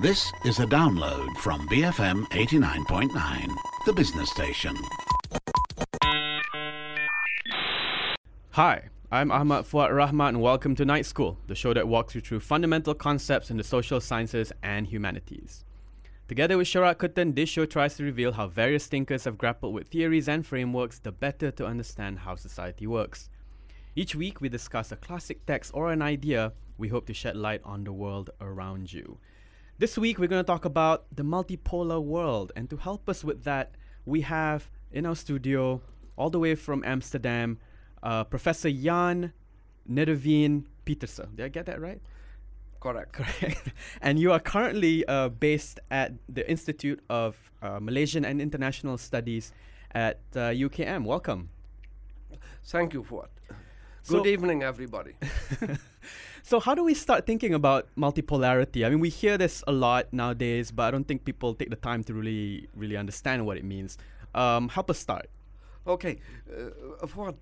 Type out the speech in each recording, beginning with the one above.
This is a download from BFM 89.9, the business station. Hi, I'm Ahmad Fuad Rahmat and welcome to Night School, the show that walks you through fundamental concepts in the social sciences and humanities. Together with Sharat Kuttan, this show tries to reveal how various thinkers have grappled with theories and frameworks the better to understand how society works. Each week we discuss a classic text or an idea we hope to shed light on the world around you. This week we're going to talk about the multipolar world, and to help us with that we have in our studio, all the way from Amsterdam, Professor Jan Nederveen Pieterse. Did I get that right? Correct. And you are currently based at the Institute of Malaysian and International Studies at UKM. Welcome. Thank you, Fuad. Good evening, everybody. So how do we start thinking about multipolarity? I mean, we hear this a lot nowadays, but I don't think people take the time to really understand what it means. Help us start. Okay, Fuad,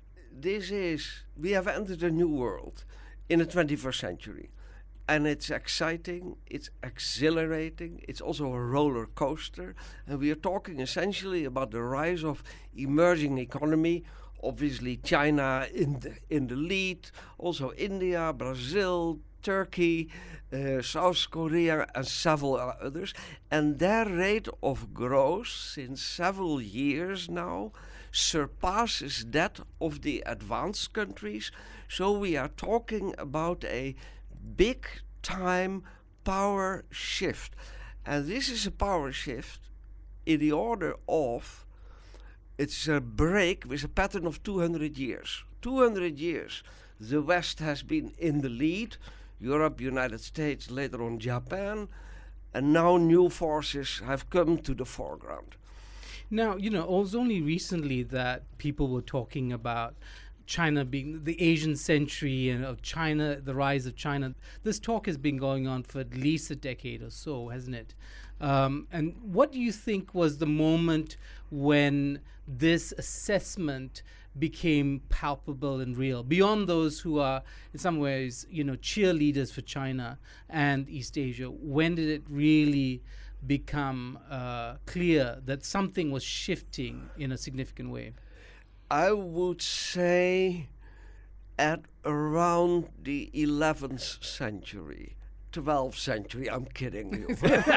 we have entered a new world in the 21st century. And it's exciting, it's exhilarating, it's also a roller coaster. And we are talking essentially about the rise of emerging economy. Obviously, China in the lead, also India, Brazil, Turkey, South Korea, and several others. And their rate of growth since several years now surpasses that of the advanced countries. So we are talking about a big time power shift. And this is a power shift in the order of, it's a break with a pattern of 200 years. 200 years. The West has been in the lead, Europe, United States, later on Japan, and now new forces have come to the foreground. Now, it was only recently that people were talking about China being the Asian century and of China, the rise of China. This talk has been going on for at least a decade or so, hasn't it? And what do you think was the moment when this assessment became palpable and real, beyond those who are in some ways, cheerleaders for China and East Asia? When did it really become clear that something was shifting in a significant way? I would say at around the 11th century. 12th century, I'm kidding you.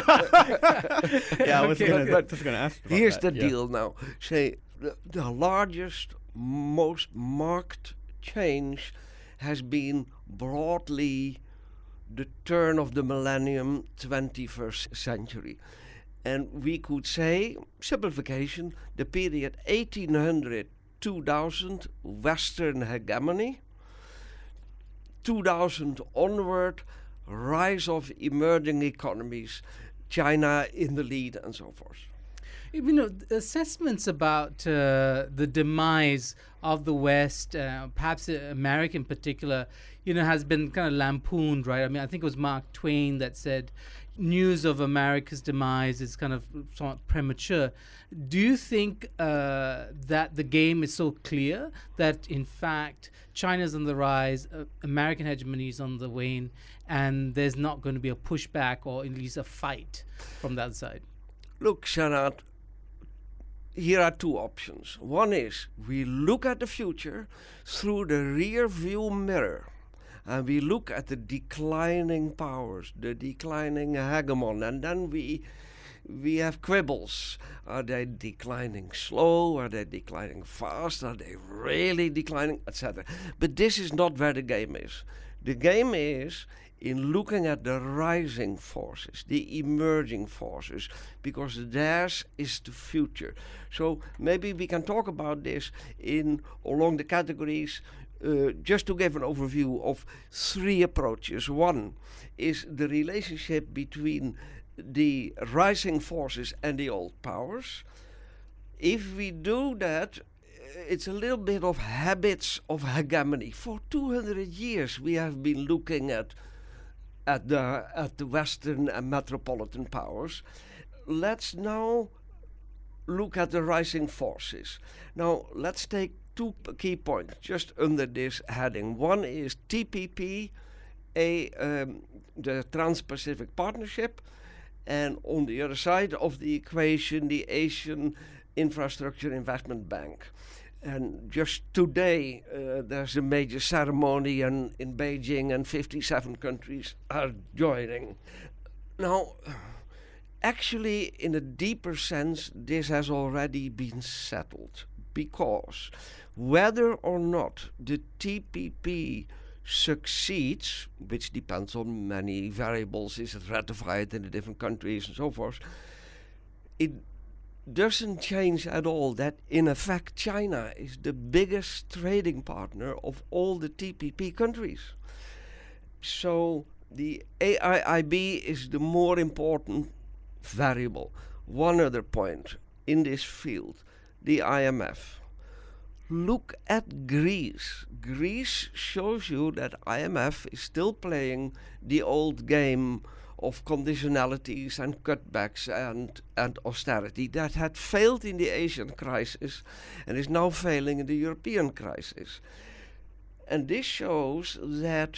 Yeah, I was just going to ask about Here's that. the deal now. Say, the largest, most marked change has been broadly the turn of the millennium, 21st century. And we could say, simplification, the period 1800 2000, Western hegemony, 2000 onward, rise of emerging economies, China in the lead, and so forth. Assessments about the demise of the West, perhaps America in particular, has been kind of lampooned, right? I mean, I think it was Mark Twain that said, news of America's demise is kind of somewhat premature. Do you think that the game is so clear that, in fact, China's on the rise, American hegemony is on the wane, and there's not going to be a pushback or at least a fight from that side? Look, Sharat, here are two options. One is we look at the future through the rear view mirror. And we look at the declining powers, the declining hegemon, and then we have quibbles. Are they declining slow? Are they declining fast? Are they really declining? Etc. But this is not where the game is. The game is in looking at the rising forces, the emerging forces, because theirs is the future. So maybe we can talk about this along the categories. Just to give an overview of three approaches. One is the relationship between the rising forces and the old powers. If we do that, it's a little bit of habits of hegemony. For 200 years we have been looking at the Western and metropolitan powers. Let's now look at the rising forces. Now let's take two key points just under this heading. One is TPP the Trans-Pacific Partnership, and on the other side of the equation, the Asian Infrastructure Investment Bank. And just today, there's a major ceremony in Beijing, and 57 countries are joining. Now, actually, in a deeper sense, this has already been settled, because whether or not the TPP succeeds, which depends on many variables, is it ratified in the different countries and so forth, it doesn't change at all that in effect China is the biggest trading partner of all the TPP countries. So the AIIB is the more important variable. One other point in this field, the IMF. Look at Greece. Greece shows you that IMF is still playing the old game of conditionalities and cutbacks and austerity that had failed in the Asian crisis and is now failing in the European crisis. And this shows that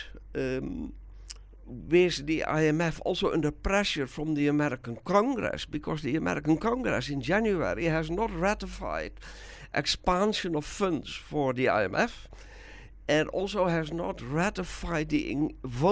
with the IMF also under pressure from the American Congress, because the American Congress in January has not ratified expansion of funds for the IMF, and also has not ratified the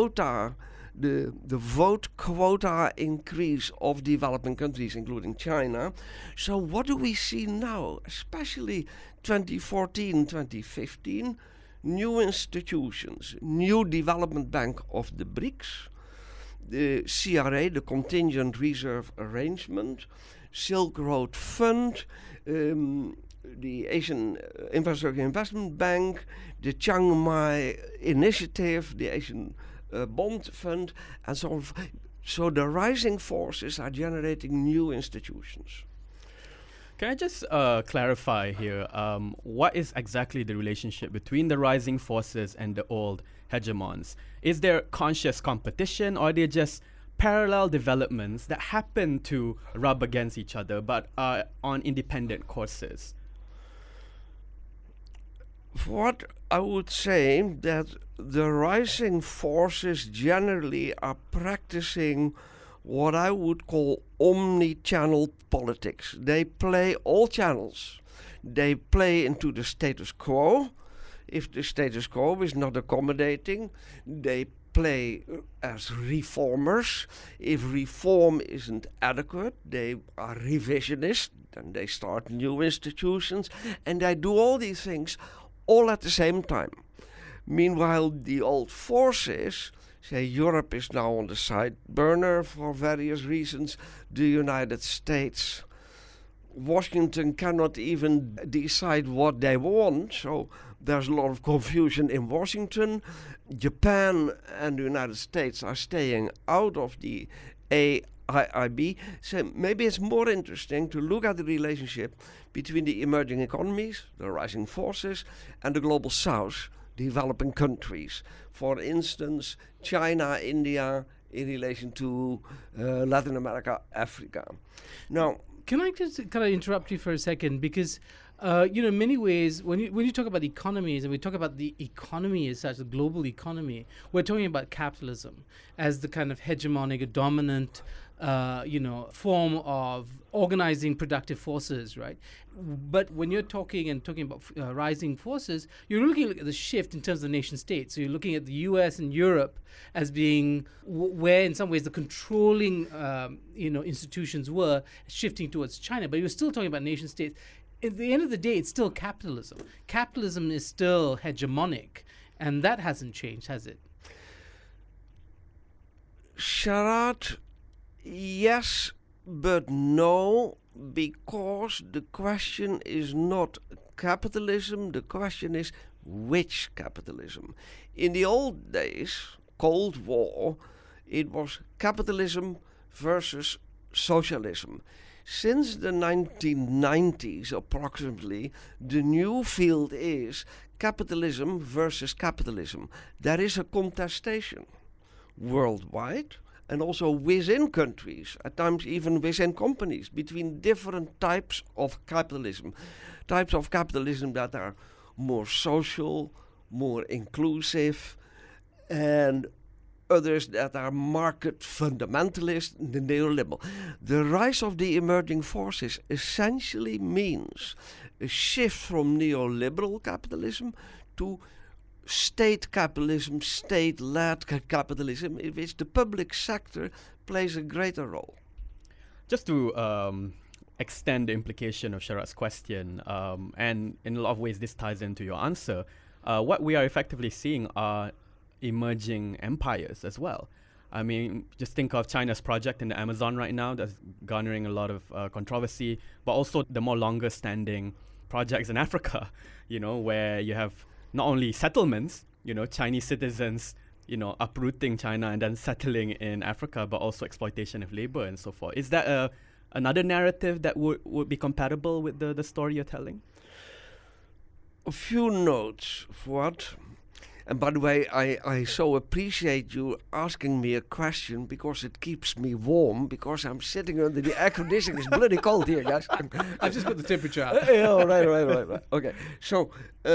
vote quota increase of developing countries, including China. So what do we see now, especially 2014, 2015? New institutions, new development bank of the BRICS, the CRA, the Contingent Reserve Arrangement, Silk Road Fund, the Asian Infrastructure Investment Bank, the Chiang Mai Initiative, the Asian Bond Fund, and so on. So the rising forces are generating new institutions. Can I just clarify here? What is exactly the relationship between the rising forces and the old hegemons? Is there conscious competition, or are they just parallel developments that happen to rub against each other but are on independent courses? What I would say that the rising forces generally are practicing what I would call omni-channel politics. They play all channels. They play into the status quo. If the status quo is not accommodating, they play as reformers. If reform isn't adequate, they are revisionists, and they start new institutions, and they do all these things all at the same time. Meanwhile, the old forces, say Europe is now on the side burner for various reasons, the United States, Washington cannot even decide what they want, so there's a lot of confusion in Washington. Japan and the United States are staying out of the AIIB. So maybe it's more interesting to look at the relationship between the emerging economies, the rising forces, and the global south, developing countries. For instance, China, India, in relation to Latin America, Africa. Now, can I just kind of interrupt you for a second? Because, in many ways, when you talk about economies and we talk about the economy as such, the global economy, we're talking about capitalism as the kind of hegemonic, dominant, form of organizing productive forces, right? But when you're talking about rising forces, you're looking at the shift in terms of the nation states. So you're looking at the US and Europe as being where, in some ways, the controlling, institutions were shifting towards China. But you're still talking about nation states. At the end of the day, it's still capitalism. Capitalism is still hegemonic, and that hasn't changed, has it? Sharad, yes, but no, because the question is not capitalism, the question is which capitalism. In the old days, Cold War, it was capitalism versus socialism. Since the 1990s, approximately, the new field is capitalism versus capitalism. There is a contestation worldwide and also within countries, at times even within companies, between different types of capitalism. Types of capitalism that are more social, more inclusive, and others that are market fundamentalist, the neoliberal. The rise of the emerging forces essentially means a shift from neoliberal capitalism to state capitalism, state-led capitalism, in which the public sector plays a greater role. Just to extend the implication of Sharat's question, and in a lot of ways this ties into your answer, what we are effectively seeing are emerging empires as well. I mean, just think of China's project in the Amazon right now that's garnering a lot of controversy, but also the more longer standing projects in Africa, where you have not only settlements, Chinese citizens, uprooting China and then settling in Africa, but also exploitation of labor and so forth. Is that another narrative that would be compatible with the story you're telling? A few notes, Fuad. And by the way, I so appreciate you asking me a question because it keeps me warm, because I'm sitting under the air conditioning. It's bloody cold here, guys. I've just put the temperature up. Right. Okay. So,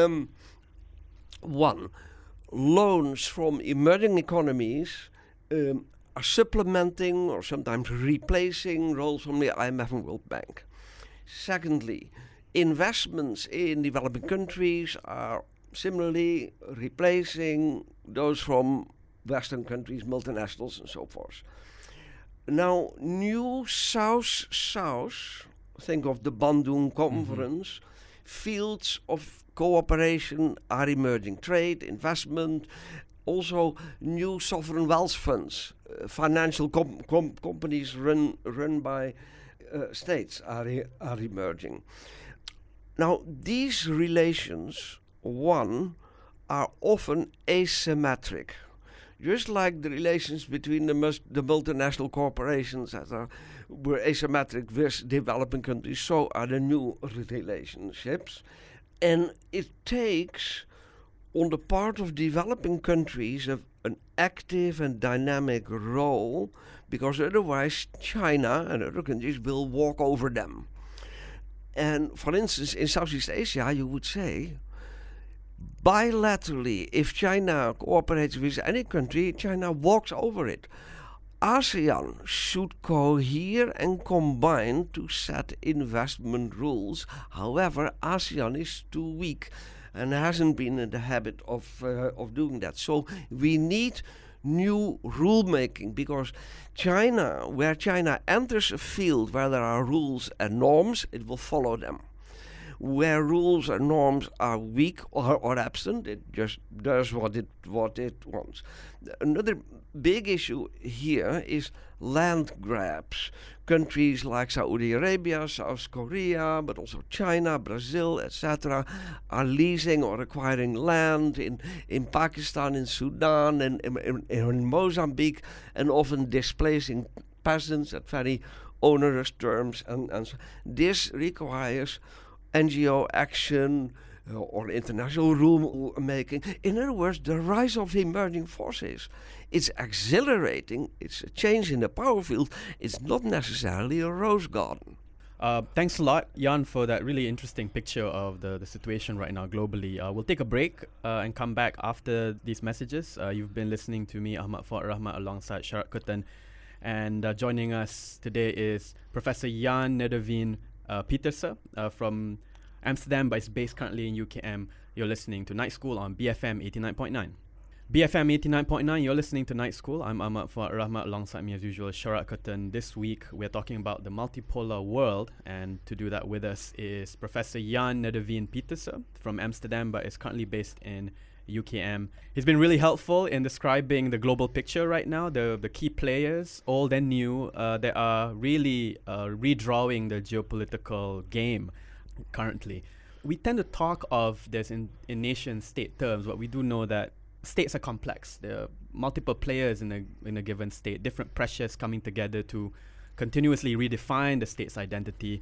one, loans from emerging economies are supplementing or sometimes replacing roles from the IMF and World Bank. Secondly, investments in developing countries are similarly replacing those from Western countries, multinationals and so forth. Now, new South-South, think of the Bandung Conference, fields of cooperation are emerging. Trade, investment, also new sovereign wealth funds, financial companies run by states are emerging. Now, these relations, one, are often asymmetric. Just like the relations between the multinational corporations that were asymmetric with developing countries, so are the new relationships. And it takes, on the part of developing countries, an active and dynamic role, because otherwise China and other countries will walk over them. And for instance, in Southeast Asia, you would say, bilaterally, if China cooperates with any country, China walks over it. ASEAN should cohere and combine to set investment rules. However, ASEAN is too weak and hasn't been in the habit of doing that. So we need new rulemaking, because where China enters a field where there are rules and norms, it will follow them. Where rules and norms are weak or absent, it just does what it wants. Another big issue here is land grabs. Countries like Saudi Arabia, South Korea, but also China, Brazil, etc., are leasing or acquiring land in Pakistan, in Sudan, and in Mozambique, and often displacing peasants at very onerous terms. And so this requires NGO action or international rule making. In other words, the rise of emerging forces. It's exhilarating. It's a change in the power field. It's not necessarily a rose garden. Thanks a lot, Jan, for that really interesting picture of the situation right now globally. We'll take a break and come back after these messages. You've been listening to me, Ahmad Fuad Rahmat, alongside Sharat Kuttan. And joining us today is Professor Jan Nederveen Pieterse from Amsterdam, but is based currently in UKM. You're listening to Night School on BFM 89.9. BFM 89.9, you're listening to Night School. I'm Ahmad Fuad Rahmat, alongside me as usual, Sharat Kuttan. This week, we're talking about the multipolar world, and to do that with us is Professor Jan Nederveen Pieterse from Amsterdam, but is currently based in UKM. He's been really helpful in describing the global picture right now, the key players, old and new, that are really redrawing the geopolitical game currently. We tend to talk of this in nation-state terms, but we do know that states are complex. There are multiple players in a given state, different pressures coming together to continuously redefine the state's identity.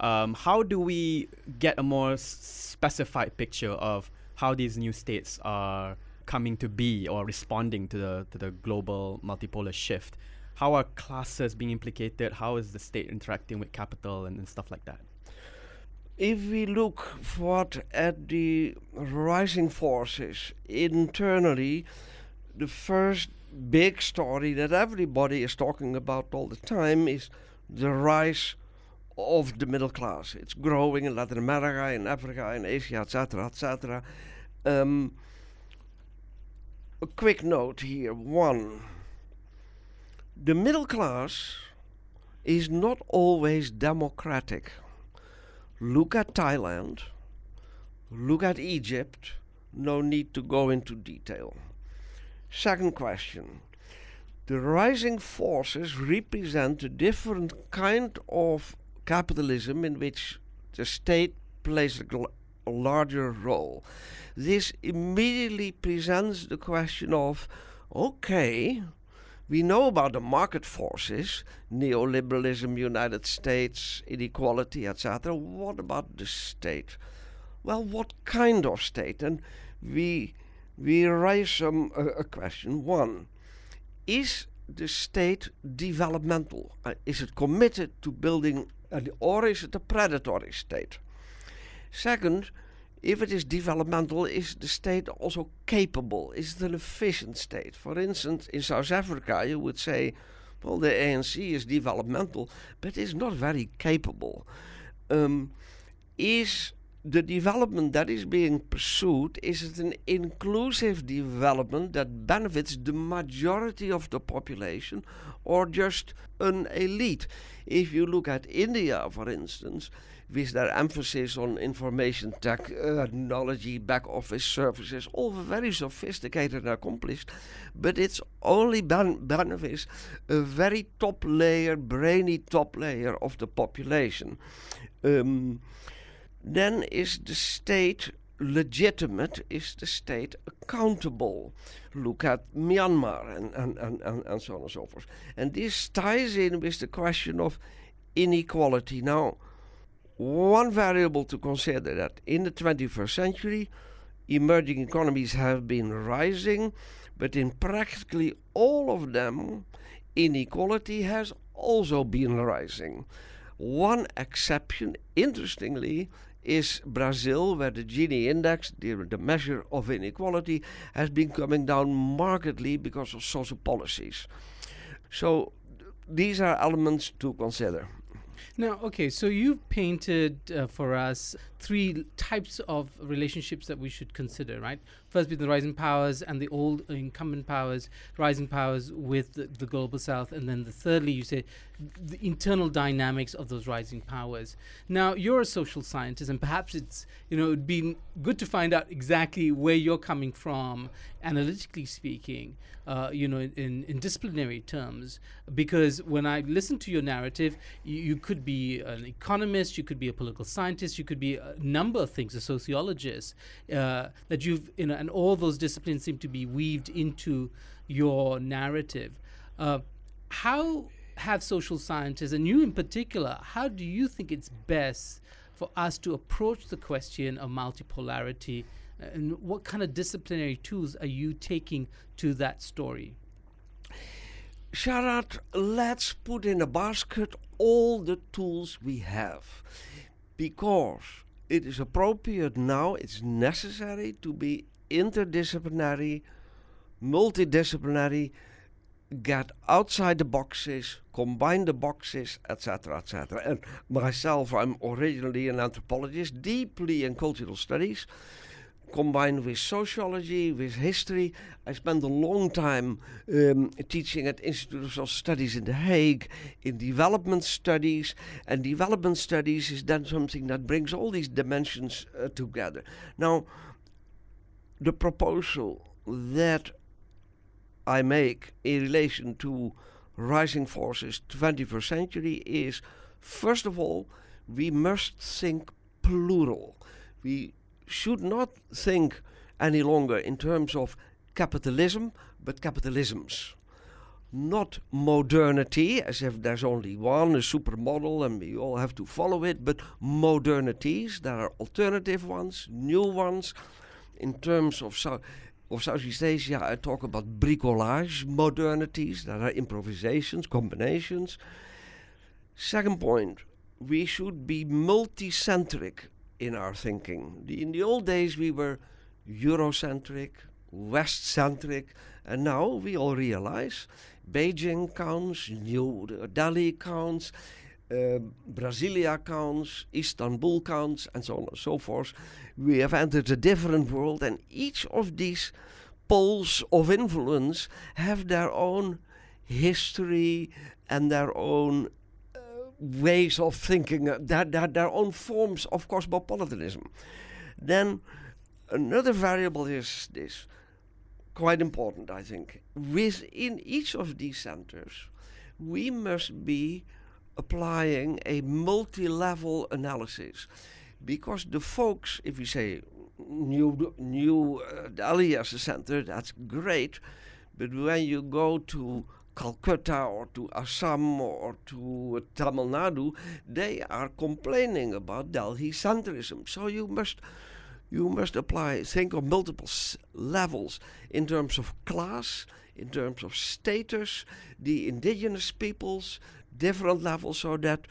How do we get a more specified picture of how these new states are coming to be or responding to the global multipolar shift? How are classes being implicated? How is the state interacting with capital and stuff like that? If we look at the rising forces internally, the first big story that everybody is talking about all the time is the rise of the middle class. It's growing in Latin America, in Africa, in Asia, etc., etc. A quick note here. One, the middle class is not always democratic. Look at Thailand, look at Egypt, no need to go into detail. Second question, the rising forces represent a different kind of capitalism in which the state plays a larger role. This immediately presents the question of, okay, we know about the market forces, neoliberalism, United States, inequality, etc. What about the state? Well, what kind of state? And we raise a question. One, is the state developmental? Is it committed to building, or is it a predatory state? Second, if it is developmental, is the state also capable? Is it an efficient state? For instance, in South Africa, you would say, well, the ANC is developmental, but it's not very capable. Is the development that is being pursued, is it an inclusive development that benefits the majority of the population or just an elite? If you look at India, for instance, with their emphasis on information technology, back office services, all very sophisticated and accomplished, but it's only benefits a very top layer, brainy top layer of the population. Then is the state legitimate? Is the state accountable? Look at Myanmar and so on and so forth. And this ties in with the question of inequality. Now, one variable to consider that in the 21st century, emerging economies have been rising, but in practically all of them, inequality has also been rising. One exception, interestingly, is Brazil, where the Gini index, the measure of inequality, has been coming down markedly because of social policies. So these are elements to consider. Now, okay, so you've painted for us three types of relationships that we should consider, right? First being the rising powers and the old incumbent powers, rising powers with the global south, and then thirdly, you say the internal dynamics of those rising powers. Now, you're a social scientist, and perhaps it's, it'd be good to find out exactly where you're coming from, analytically speaking, in disciplinary terms, because when I listen to your narrative, you could be an economist, you could be a political scientist, you could be a number of things, a sociologist, that you've, and all those disciplines seem to be weaved into your narrative. How have social scientists, and you in particular, how do you think it's best for us to approach the question of multipolarity, and what kind of disciplinary tools are you taking to that story? Sharat, let's put in a basket all the tools we have, because it is appropriate now, it's necessary to be interdisciplinary, multidisciplinary, get outside the boxes, combine the boxes, etc., etc. And myself, I'm originally an anthropologist, deeply in cultural studies, combined with sociology, with history. I spent a long time teaching at Institute of Social Studies in The Hague in development studies, and development studies is then something that brings all these dimensions together. Now, the proposal that I make in relation to rising forces 21st century is, first of all, we must think plural. We should not think any longer in terms of capitalism, but capitalisms. Not modernity, as if there's only one, a supermodel, and we all have to follow it, but modernities. There are alternative ones, new ones. In terms of Southeast Asia, I talk about bricolage modernities. There are improvisations, combinations. Second point, we should be multicentric in our thinking. In the old days, we were Eurocentric, West-centric, And now we all realize Beijing counts, New Delhi counts, Brasilia counts, Istanbul counts, and so on and so forth. We have entered a different world, and each of these poles of influence have their own history and their own ways of thinking, their own forms of cosmopolitanism. Then another variable is this, quite important, I think. Within each of these centers, we must be applying a multi-level analysis, because the folks, if we say New Delhi as a center, that's great, but when you go to Calcutta or to Assam or to Tamil Nadu, they are complaining about Delhi centrism. So you must think of multiple levels in terms of class, in terms of status, the indigenous peoples, different levels, so that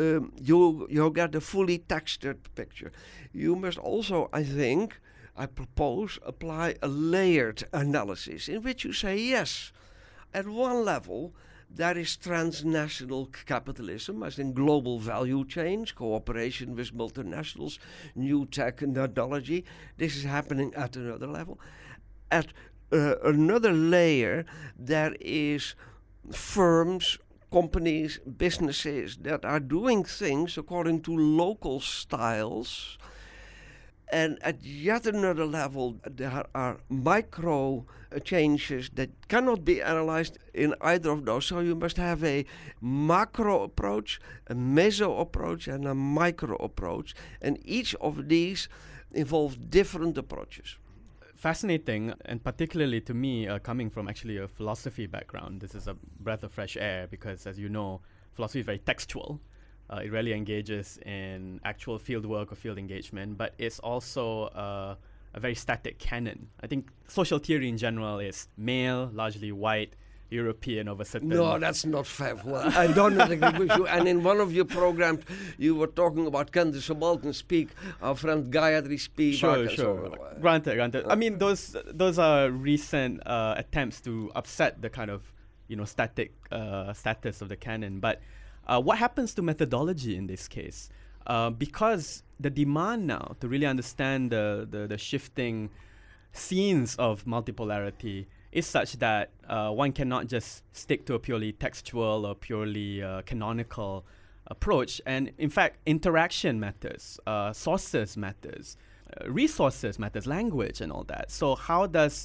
you get a fully textured picture. You must also, I propose, apply a layered analysis in which you say, yes, at one level, there is transnational capitalism, as in global value chains, cooperation with multinationals, new tech and technology. This is happening at another level. At another layer, there is firms, companies, businesses that are doing things according to local styles. And at yet another level, there are micro changes that cannot be analyzed in either of those. So you must have a macro approach, a meso approach, and a micro approach. And each of these involve different approaches. Fascinating, and particularly to me, coming from actually a philosophy background, this is a breath of fresh air, because as you know, philosophy is very textual. It really engages in actual field work or field engagement, but it's also a very static canon. I think social theory in general is male, largely white, European of a certain... No, that's not fair. Well, I don't agree with you. And in one of your programs, you were talking about can the subaltern speak, our friend Gayatri speak. Sure. Granted. I mean, those are recent attempts to upset the kind of static status of the canon. But what happens to methodology in this case? Because the demand now to really understand the shifting scenes of multipolarity is such that one cannot just stick to a purely textual or purely canonical approach. And in fact, interaction matters, sources matters, resources matters, language and all that. So how does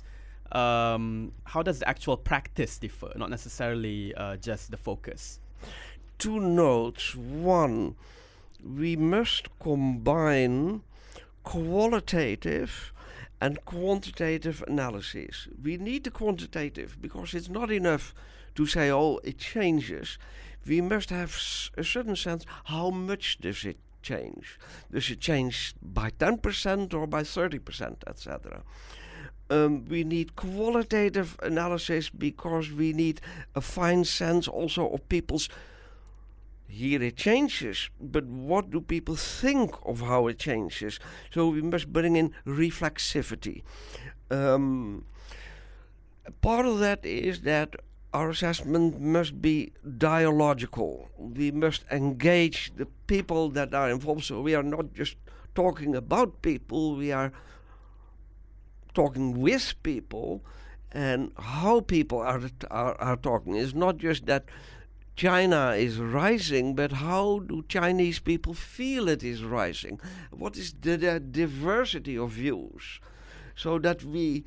the actual practice differ, not necessarily just the focus? Two notes. One, we must combine qualitative and quantitative analysis. We need the quantitative because it's not enough to say, oh, it changes. We must have a certain sense, how much does it change? Does it change by 10% or by 30%, etc.? We need qualitative analysis because we need a fine sense also of people's, here it changes, but what do people think of how it changes? So we must bring in reflexivity. Part of that is that our assessment must be dialogical. We must engage the people that are involved. So we are not just talking about people, we are talking with people, and how people are talking. It's not just that China is rising, but how do Chinese people feel it is rising? What is the diversity of views? So that we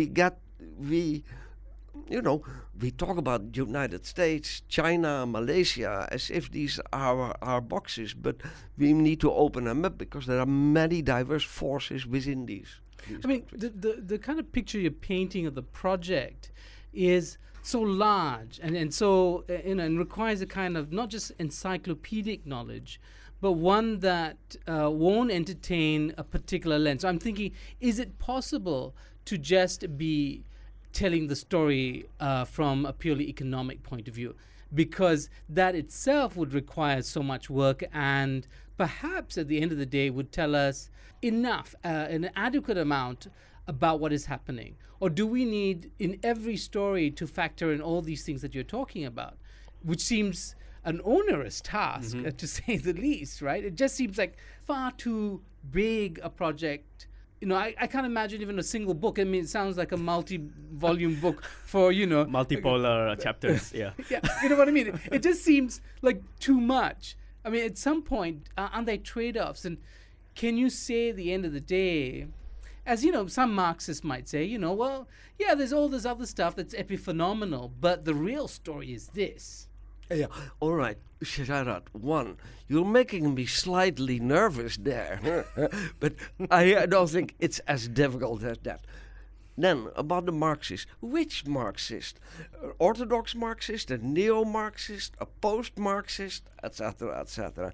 talk about United States, China, Malaysia, as if these are our boxes, but we need to open them up because there are many diverse forces within these. I mean, the kind of picture you're painting of the project is so large and so and requires a kind of not just encyclopedic knowledge, but one that won't entertain a particular lens. So I'm thinking, is it possible to just be telling the story from a purely economic point of view? Because that itself would require so much work, and perhaps at the end of the day would tell us enough, an adequate amount about what is happening? Or do we need in every story to factor in all these things that you're talking about, which seems an onerous task, to say the least, right? It just seems like far too big a project. You know, I can't imagine even a single book. I mean, it sounds like a multi-volume book for, multipolar chapters. Yeah. Yeah, you know what I mean? It just seems like too much. I mean, at some point, aren't there trade-offs? And can you say at the end of the day, as some Marxists might say, well, yeah, there's all this other stuff that's epiphenomenal, but the real story is this. Yeah, all right, Sharat. One, you're making me slightly nervous there, but I don't think it's as difficult as that. Then, about the Marxist. Which Marxist? Orthodox Marxist, a neo-Marxist, a post-Marxist, etc., etc.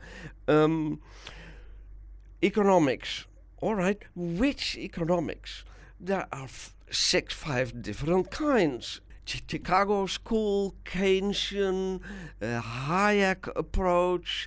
Economics. All right, which economics? There are five different kinds. Chicago School, Keynesian, Hayek approach,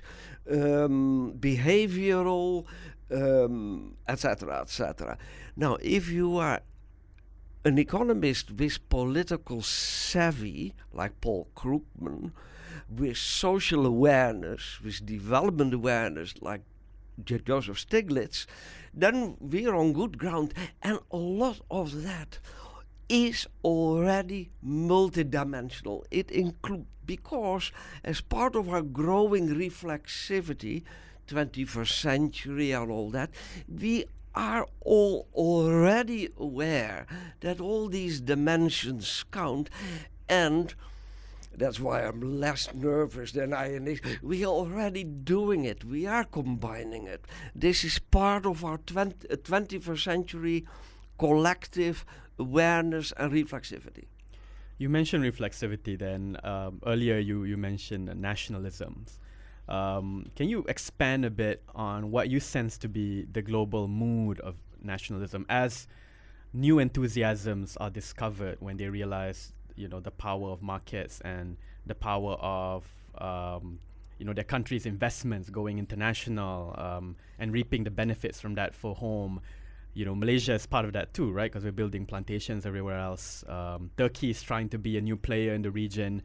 behavioral, etc., etc. Now, if you are an economist with political savvy, like Paul Krugman, with social awareness, with development awareness, like Joseph Stiglitz, then we are on good ground. And a lot of that is already multidimensional. It includes, because as part of our growing reflexivity, 21st century and all that, we are all already aware that all these dimensions count, and that's why I'm less nervous than I initially. We are already doing it. We are combining it. This is part of our 21st century collective awareness and reflexivity. You mentioned reflexivity then. Earlier you mentioned nationalisms. Can you expand a bit on what you sense to be the global mood of nationalism as new enthusiasms are discovered when they realize, the power of markets and the power of, their country's investments going international and reaping the benefits from that for home? Malaysia is part of that too, right? Because we're building plantations everywhere else. Turkey is trying to be a new player in the region.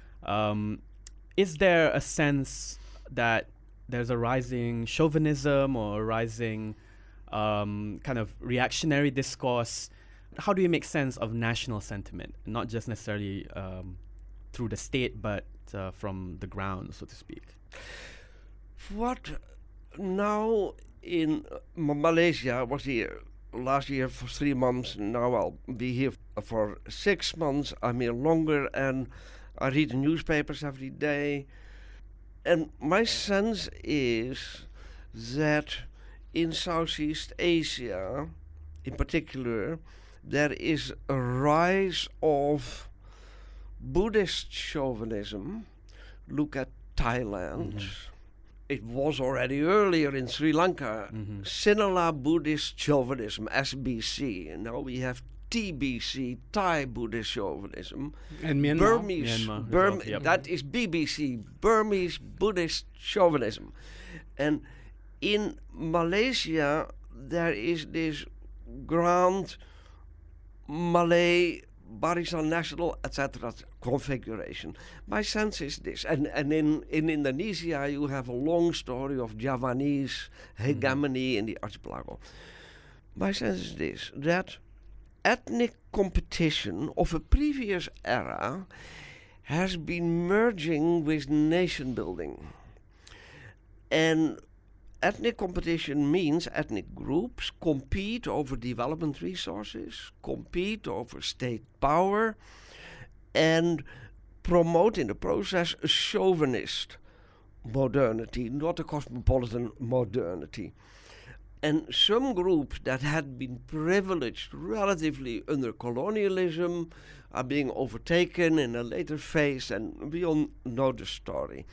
Is there a sense that there's a rising chauvinism or a rising kind of reactionary discourse? How do you make sense of national sentiment, not just necessarily through the state, but from the ground, so to speak? What now in Malaysia, I was here last year for 3 months, now I'll be here for 6 months. I'm here longer and I read the newspapers every day. And my sense is that in Southeast Asia, in particular, there is a rise of Buddhist chauvinism. Look at Thailand. It was already earlier in Sri Lanka. Sinhala Buddhist chauvinism, SBC. And now we have TBC, Thai Buddhist chauvinism. And Myanmar. Burmese, that is BBC, Burmese Buddhist chauvinism. And in Malaysia, there is this grand Malay, Barisan National, etc. configuration. My sense is this, and in Indonesia you have a long story of Javanese hegemony in the archipelago. My sense is this, that ethnic competition of a previous era has been merging with nation building. And ethnic competition means ethnic groups compete over development resources, compete over state power, and promote in the process a chauvinist modernity, not a cosmopolitan modernity. And some groups that had been privileged relatively under colonialism are being overtaken in a later phase, and we all know the story.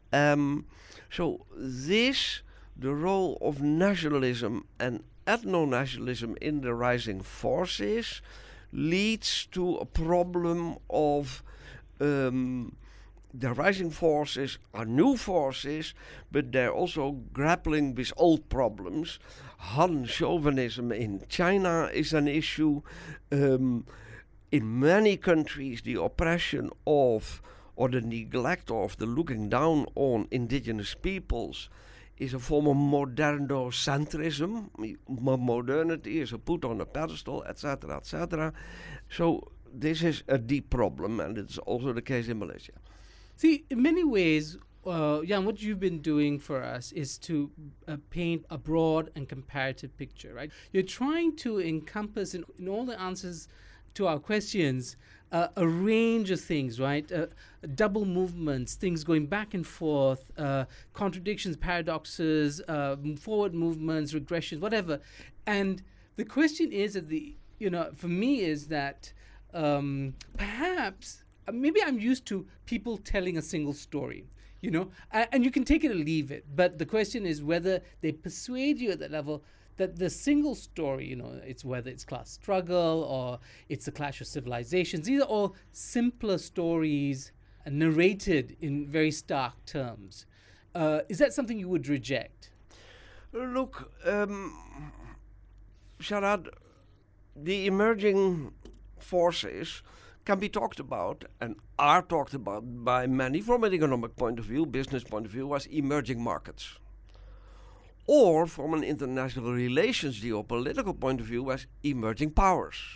So this, the role of nationalism and ethno-nationalism in the rising forces, leads to a problem of the rising forces are new forces, but they're also grappling with old problems. Han chauvinism in China is an issue. In many countries, the oppression of or the neglect of, the looking down on indigenous peoples is a form of modernocentrism. Modernity is put on a pedestal, etc., etc. So this is a deep problem, and it's also the case in Malaysia. See, in many ways, Jan, what you've been doing for us is to paint a broad and comparative picture, right? You're trying to encompass in all the answers to our questions a range of things, right? Double movements, things going back and forth, contradictions, paradoxes, forward movements, regressions, whatever. And the question is for me is that perhaps maybe I'm used to people telling a single story, and you can take it or leave it. But the question is whether they persuade you at that level that the single story, it's whether it's class struggle or it's the clash of civilizations. These are all simpler stories narrated in very stark terms. Is that something you would reject? Look, Sharad, the emerging forces can be talked about and are talked about by many from an economic point of view, business point of view, as emerging markets. Or from an international relations geopolitical point of view as emerging powers.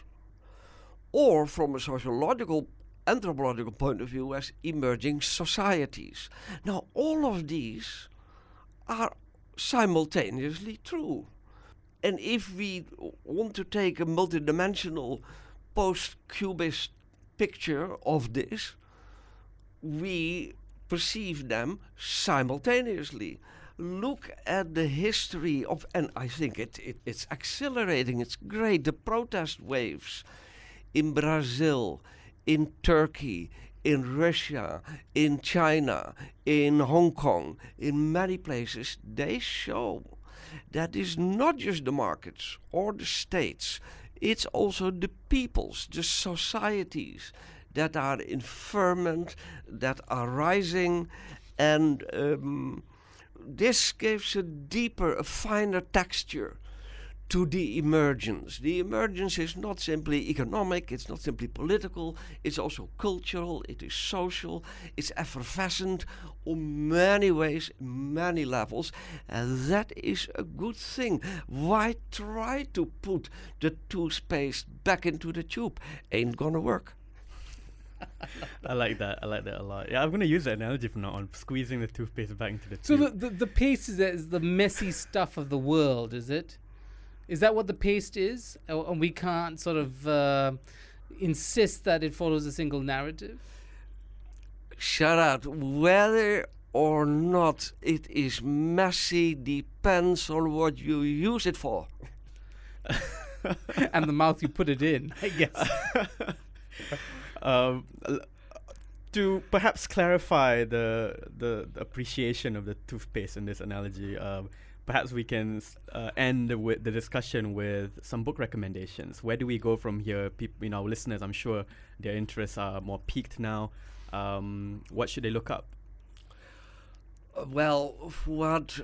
Or from a sociological, anthropological point of view as emerging societies. Now, all of these are simultaneously true. And if we want to take a multidimensional post-Cubist picture of this, we perceive them simultaneously. Look at the history of, and I think it's accelerating, it's great, the protest waves in Brazil, in Turkey, in Russia, in China, in Hong Kong, in many places. They show that it's not just the markets or the states, it's also the peoples, the societies that are in ferment, that are rising, and this gives a deeper, a finer texture to the emergence. The emergence is not simply economic, it's not simply political, it's also cultural, it is social, it's effervescent in many ways, many levels, and that is a good thing. Why try to put the toothpaste back into the tube? Ain't gonna work. I like that a lot. Yeah, I'm going to use that analogy from now on, squeezing the toothpaste back into the tube. So the paste is the messy stuff of the world, is it? Is that what the paste is? And we can't sort of insist that it follows a single narrative? Sharad, whether or not it is messy depends on what you use it for. And the mouth you put it in, I guess. To perhaps clarify the appreciation of the toothpaste in this analogy, perhaps we can end with the discussion with some book recommendations. Where do we go from here? People, our listeners, I'm sure their interests are more piqued now. What should they look up? Well, what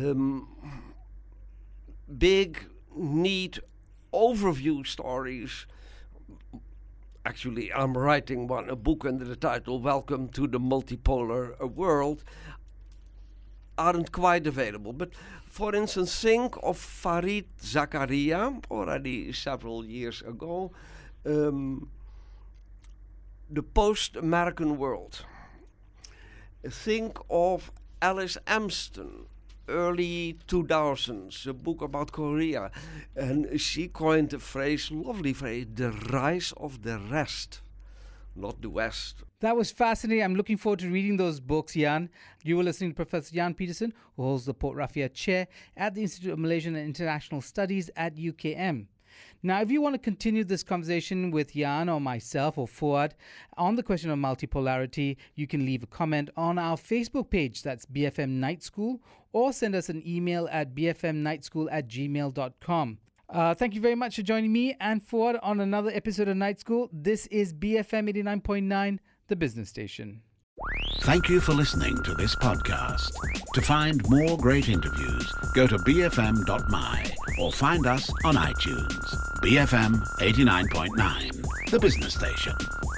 big, neat overview stories. Actually, I'm writing a book under the title Welcome to the Multipolar World, aren't quite available. But for instance, think of Fareed Zakaria, already several years ago, The Post-American World. Think of Alice Amston, early 2000s, a book about Korea, and she coined a phrase, lovely phrase, the rise of the rest, not the West. That was fascinating. I'm looking forward to reading those books, Jan. You were listening to Professor Jan Petersen, who holds the Port Raffia Chair at the Institute of Malaysian and International Studies at UKM. Now, if you want to continue this conversation with Jan or myself or Fuad on the question of multipolarity, you can leave a comment on our Facebook page, that's BFM Night School, or send us an email at bfmnightschool@gmail.com. Thank you very much for joining me and Fuad on another episode of Night School. This is BFM 89.9, the business station. Thank you for listening to this podcast. To find more great interviews, go to bfm.my or find us on iTunes. BFM 89.9, the business station.